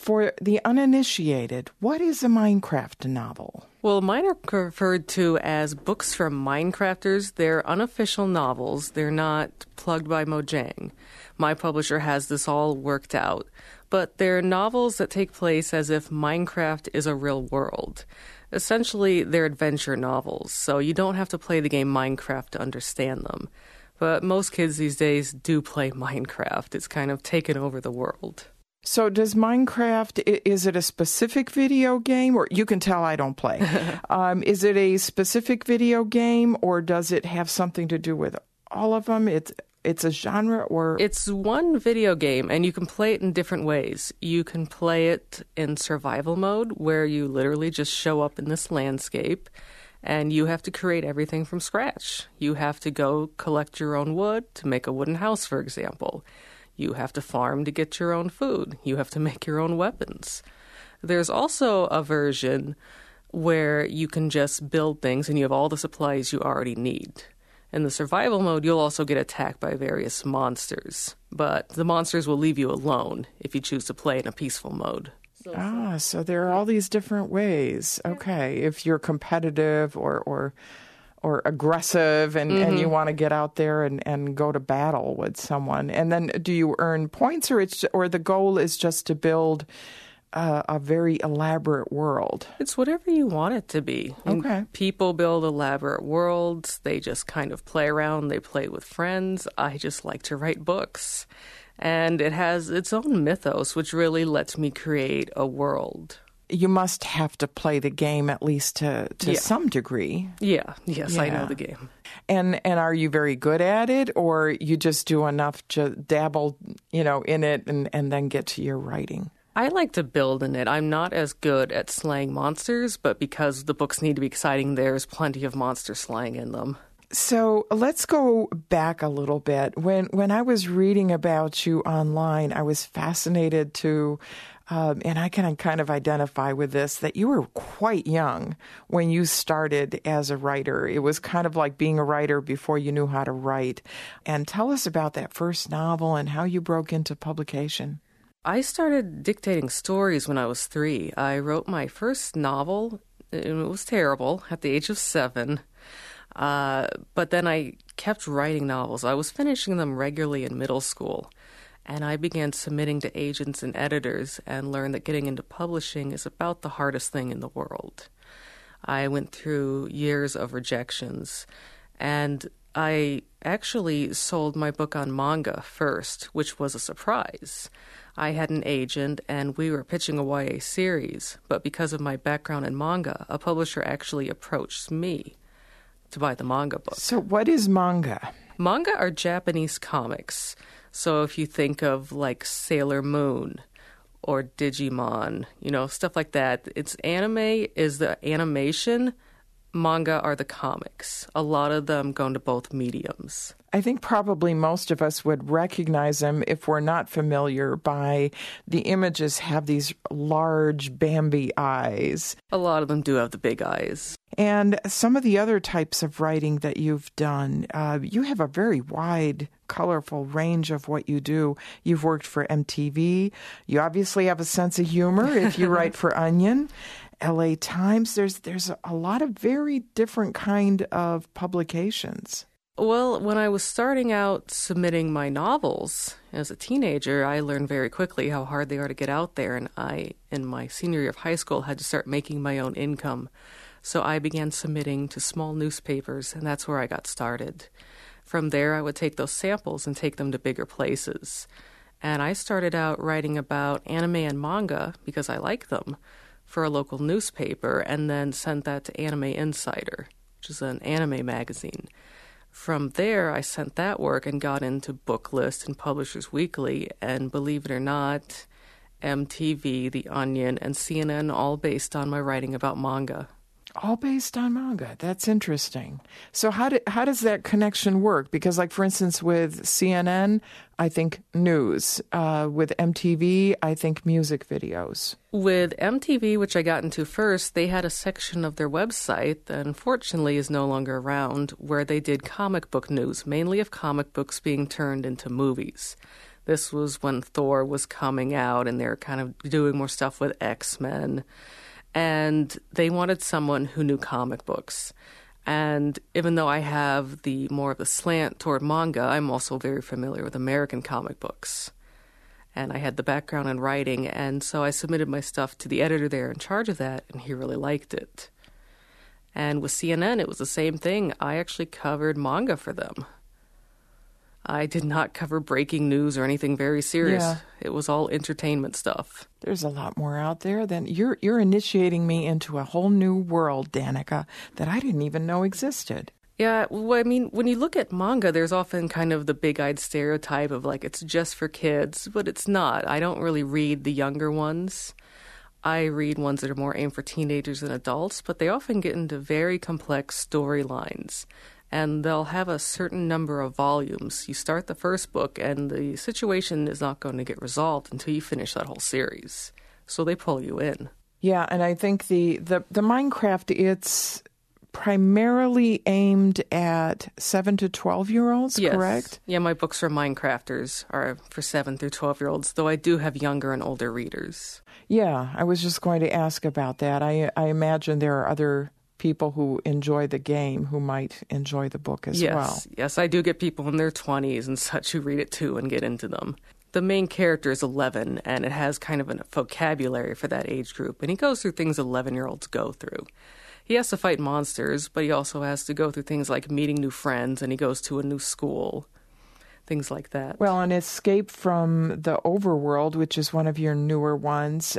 For the uninitiated, what is a Minecraft novel? Well, mine are referred to as books from Minecrafters. They're unofficial novels. They're not plugged by Mojang. My publisher has this all worked out. But they're novels that take place as if Minecraft is a real world. Essentially, they're adventure novels, so you don't have to play the game Minecraft to understand them. But most kids these days do play Minecraft. It's kind of taken over the world. So does Minecraft, is it a specific video game? Or you can tell I don't play. Is it a specific video game, or does it have something to do with all of them? It's a genre, or? It's one video game, and you can play it in different ways. You can play it in survival mode, where you literally just show up in this landscape, and you have to create everything from scratch. You have to go collect your own wood to make a wooden house, for example. You have to farm to get your own food. You have to make your own weapons. There's also a version where you can just build things and you have all the supplies you already need. In the survival mode, you'll also get attacked by various monsters, but the monsters will leave you alone if you choose to play in a peaceful mode. So there are all these different ways. Okay, if you're competitive or aggressive and you want to get out there and go to battle with someone. And then do you earn points, or the goal is just to build a very elaborate world? It's whatever you want it to be. Okay. People build elaborate worlds. They just kind of play around. They play with friends. I just like to write books. And it has its own mythos, which really lets me create a world. You must have to play the game at least to some degree. Yes, I know the game. And are you very good at it, or you just do enough to dabble, in it and then get to your writing? I like to build in it. I'm not as good at slaying monsters, but because the books need to be exciting, there's plenty of monster slaying in them. So let's go back a little bit. When I was reading about you online, I was fascinated to, and I can kind of identify with this, that you were quite young when you started as a writer. It was kind of like being a writer before you knew how to write. And tell us about that first novel and how you broke into publication. I started dictating stories when I was 3. I wrote my first novel. It was terrible at the age of 7. But then I kept writing novels. I was finishing them regularly in middle school. And I began submitting to agents and editors and learned that getting into publishing is about the hardest thing in the world. I went through years of rejections. And I actually sold my book on manga first, which was a surprise. I had an agent, and we were pitching a YA series, but because of my background in manga, a publisher actually approached me to buy the manga book. So what is manga? Manga are Japanese comics. So if you think of like Sailor Moon or Digimon, stuff like that, it's anime is the animation. Manga are the comics. A lot of them go into both mediums. I think probably most of us would recognize them if we're not familiar by the images have these large Bambi eyes. A lot of them do have the big eyes. And some of the other types of writing that you've done, you have a very wide, colorful range of what you do. You've worked for MTV. You obviously have a sense of humor if you write for Onion. LA Times, there's a lot of very different kind of publications. Well, when I was starting out submitting my novels as a teenager, I learned very quickly how hard they are to get out there, and I, in my senior year of high school, had to start making my own income. So I began submitting to small newspapers, and that's where I got started. From there, I would take those samples and take them to bigger places. And I started out writing about anime and manga, because I like them, for a local newspaper, and then sent that to Anime Insider, which is an anime magazine. From there, I sent that work and got into Booklist and Publishers Weekly, and believe it or not, MTV, The Onion, and CNN, all based on my writing about manga. All based on manga. That's interesting. So how does that connection work? Because, like, for instance, with CNN, I think news. With MTV, I think music videos. With MTV, which I got into first, they had a section of their website that unfortunately is no longer around, where they did comic book news, mainly of comic books being turned into movies. This was when Thor was coming out and they were kind of doing more stuff with X-Men. And they wanted someone who knew comic books. And even though I have the more of the slant toward manga, I'm also very familiar with American comic books. And I had the background in writing, and so I submitted my stuff to the editor there in charge of that, and he really liked it. And with CNN, it was the same thing. I actually covered manga for them. I did not cover breaking news or anything very serious. Yeah. It was all entertainment stuff. There's a lot more out there than you're initiating me into a whole new world, Danica, that I didn't even know existed. Yeah, well, I mean, when you look at manga, there's often kind of the big-eyed stereotype of like it's just for kids, but it's not. I don't really read the younger ones. I read ones that are more aimed for teenagers and adults, but they often get into very complex storylines. And they'll have a certain number of volumes. You start the first book, and the situation is not going to get resolved until you finish that whole series. So they pull you in. Yeah, and I think the Minecraft, it's primarily aimed at 7 to 12-year-olds, yes. Correct? Yeah, my books for Minecrafters are for 7 through 12-year-olds, though I do have younger and older readers. Yeah, I was just going to ask about that. I imagine there are other people who enjoy the game who might enjoy the book as well. Yes, I do get people in their 20s and such who read it too and get into them. The main character is 11, and it has kind of a vocabulary for that age group, and he goes through things 11-year-olds go through. He has to fight monsters, but he also has to go through things like meeting new friends, and he goes to a new school, things like that. Well, an escape from the overworld, which is one of your newer ones,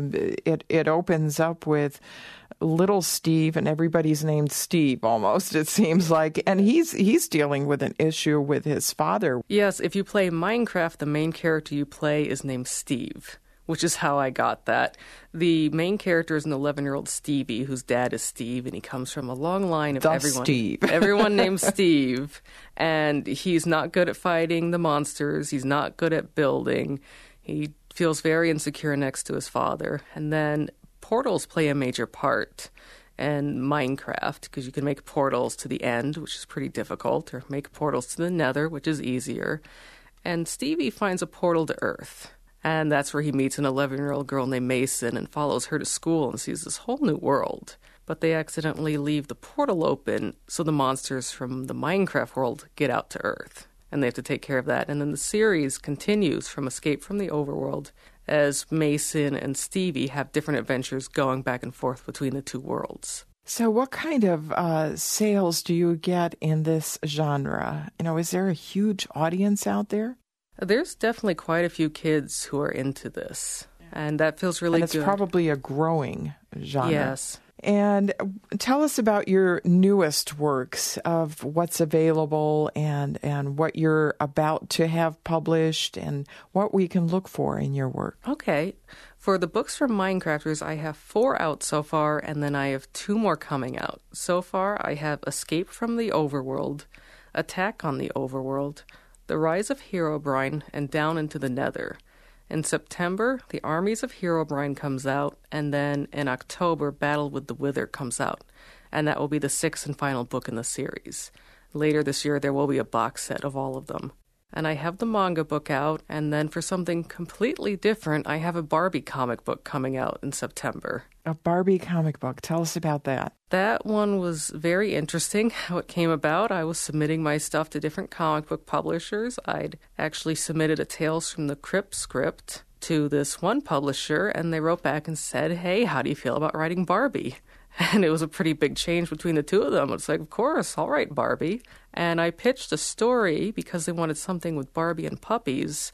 it opens up with little Steve, and everybody's named Steve almost, it seems like. And he's dealing with an issue with his father. Yes, if you play Minecraft, the main character you play is named Steve, which is how I got that. The main character is an 11-year-old Stevie, whose dad is Steve, and he comes from a long line of everyone named Steve. And he's not good at fighting the monsters. He's not good at building. He feels very insecure next to his father. And then portals play a major part in Minecraft, because you can make portals to the end, which is pretty difficult, or make portals to the nether, which is easier. And Stevie finds a portal to Earth. And that's where he meets an 11-year-old girl named Mason and follows her to school and sees this whole new world. But they accidentally leave the portal open, so the monsters from the Minecraft world get out to Earth. And they have to take care of that. And then the series continues from Escape from the Overworld as Mason and Stevie have different adventures going back and forth between the two worlds. So what kind of sales do you get in this genre? Is there a huge audience out there? There's definitely quite a few kids who are into this, and that feels really good. And it's probably a growing genre. Yes. And tell us about your newest works, of what's available and what you're about to have published and what we can look for in your work. Okay. For the books for Minecrafters, I have 4 out so far, and then I have 2 more coming out. So far, I have Escape from the Overworld, Attack on the Overworld, The Rise of Herobrine, and Down into the Nether. In September, The Armies of Herobrine comes out, and then in October, Battle with the Wither comes out, and that will be the 6th and final book in the series. Later this year, there will be a box set of all of them. And I have the manga book out, and then for something completely different, I have a Barbie comic book coming out in September. A Barbie comic book. Tell us about that. That one was very interesting, how it came about. I was submitting my stuff to different comic book publishers. I'd actually submitted a Tales from the Crypt script to this one publisher, and they wrote back and said, "Hey, how do you feel about writing Barbie?" And it was a pretty big change between the two of them. It's like, of course, I'll write Barbie. And I pitched a story, because they wanted something with Barbie and puppies,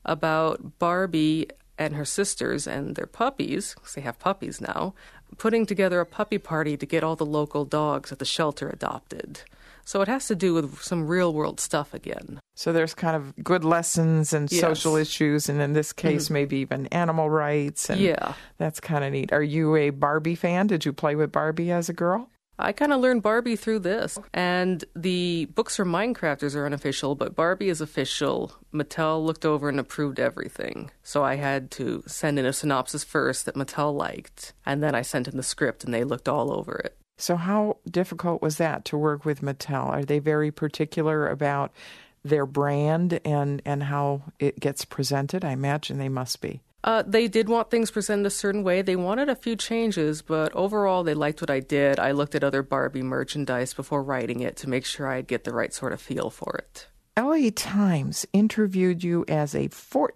about Barbie and her sisters and their puppies, because they have puppies now, putting together a puppy party to get all the local dogs at the shelter adopted. So it has to do with some real-world stuff again. So there's kind of good lessons and social issues, and in this case, maybe even animal rights. And that's kind of neat. Are you a Barbie fan? Did you play with Barbie as a girl? I kind of learned Barbie through this. And the books for Minecrafters are unofficial, but Barbie is official. Mattel looked over and approved everything. So I had to send in a synopsis first that Mattel liked, and then I sent in the script, and they looked all over it. So how difficult was that to work with Mattel? Are they very particular about their brand and how it gets presented? I imagine they must be. They did want things presented a certain way. They wanted a few changes, but overall they liked what I did. I looked at other Barbie merchandise before writing it to make sure I'd get the right sort of feel for it. LA Times interviewed you as a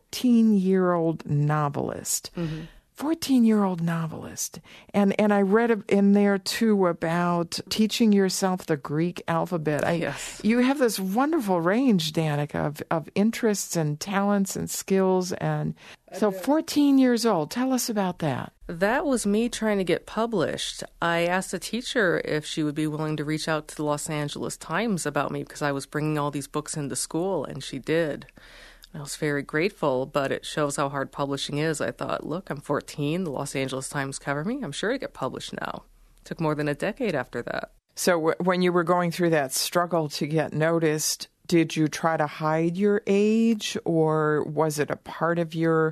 14-year-old novelist. 14-year-old novelist. And I read in there, too, about teaching yourself the Greek alphabet. Yes. You have this wonderful range, Danica, of interests and talents and skills. And so 14 years old. Tell us about that. That was me trying to get published. I asked a teacher if she would be willing to reach out to the Los Angeles Times about me because I was bringing all these books into school, and she did. I was very grateful, but it shows how hard publishing is. I thought, look, I'm 14. The Los Angeles Times cover me. I'm sure to get published now. It took more than a decade after that. So when you were going through that struggle to get noticed, did you try to hide your age, or was it a part of your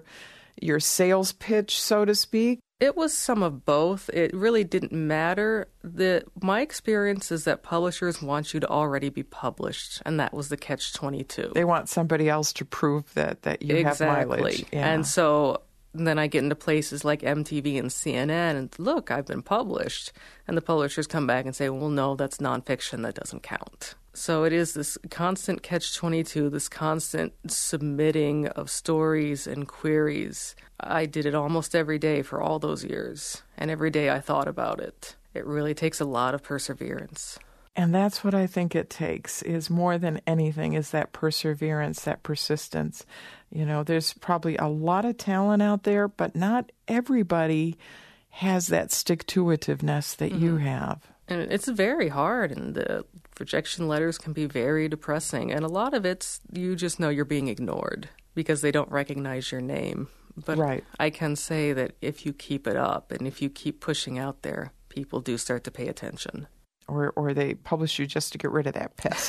sales pitch, so to speak? It was some of both. It really didn't matter. My experience is that publishers want you to already be published, and that was the catch-22. They want somebody else to prove that you have mileage. Yeah. And so then I get into places like MTV and CNN, and look, I've been published. And the publishers come back and say, well, no, that's nonfiction. That doesn't count. So it is this constant catch-22, this constant submitting of stories and queries. I did it almost every day for all those years, and every day I thought about it. It really takes a lot of perseverance. And that's what I think it takes, is more than anything, is that perseverance, that persistence. You know, there's probably a lot of talent out there, but not everybody has that stick-to-itiveness that you have. And it's very hard, and the rejection letters can be very depressing. And a lot of it's you just know you're being ignored because they don't recognize your name. But right. I can say that if you keep it up and if you keep pushing out there, people do start to pay attention. Or they publish you just to get rid of that pest.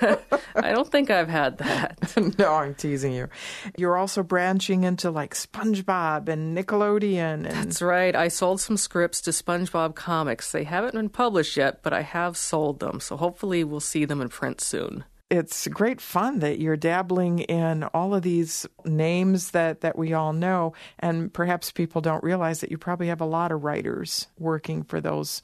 I don't think I've had that. No, I'm teasing you. You're also branching into like SpongeBob and Nickelodeon. That's right. I sold some scripts to SpongeBob Comics. They haven't been published yet, but I have sold them. So hopefully we'll see them in print soon. It's great fun that you're dabbling in all of these names that we all know. And perhaps people don't realize that you probably have a lot of writers working for those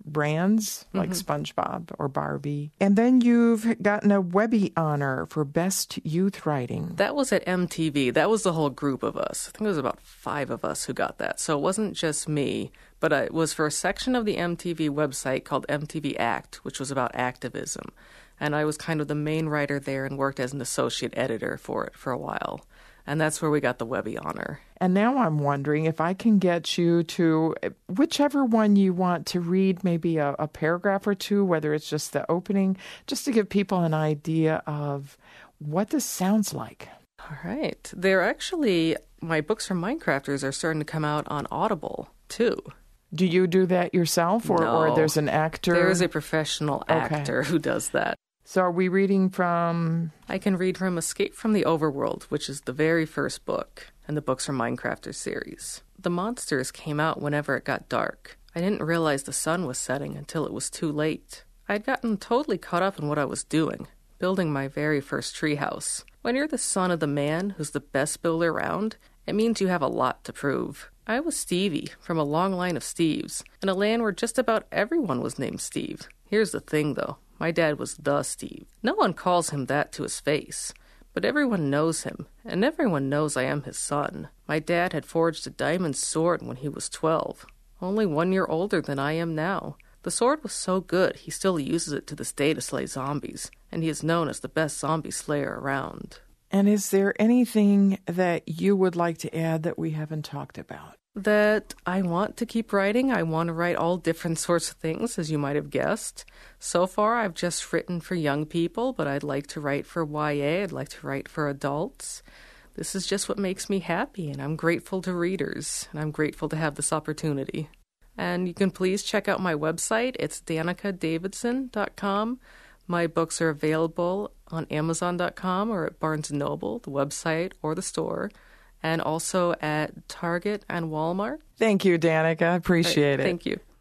brands like SpongeBob or Barbie. And then you've gotten a Webby honor for Best Youth Writing. That was at MTV. That was the whole group of us. I think it was about 5 of us who got that. So it wasn't just me, but it was for a section of the MTV website called MTV Act, which was about activism. And I was kind of the main writer there and worked as an associate editor for it for a while. And that's where we got the Webby honor. And now I'm wondering if I can get you to whichever one you want to read, maybe a paragraph or two, whether it's just the opening, just to give people an idea of what this sounds like. All right. They're actually, my books from Minecrafters are starting to come out on Audible, too. Do you do that yourself, or, No. or there's an actor? There is a professional actor who does that. So are we reading from... I can read from Escape from the Overworld, which is the very first book, and the books from Minecrafters series. The monsters came out whenever it got dark. I didn't realize the sun was setting until it was too late. I'd gotten totally caught up in what I was doing, building my very first treehouse. When you're the son of the man who's the best builder around, it means you have a lot to prove. I was Stevie, from a long line of Steves, in a land where just about everyone was named Steve. Here's the thing, though. My dad was the Steve. No one calls him that to his face, but everyone knows him, and everyone knows I am his son. My dad had forged a diamond sword when he was 12, only 1 year older than I am now. The sword was so good, he still uses it to this day to slay zombies, and he is known as the best zombie slayer around. And is there anything that you would like to add that we haven't talked about? That I want to keep writing. I want to write all different sorts of things, as you might have guessed. So far, I've just written for young people, but I'd like to write for YA. I'd like to write for adults. This is just what makes me happy, and I'm grateful to readers, and I'm grateful to have this opportunity. And you can please check out my website. It's danicadavidson.com. My books are available on Amazon.com or at Barnes & Noble, the website or the store, and also at Target and Walmart. Thank you, Danica. I appreciate it. Thank you.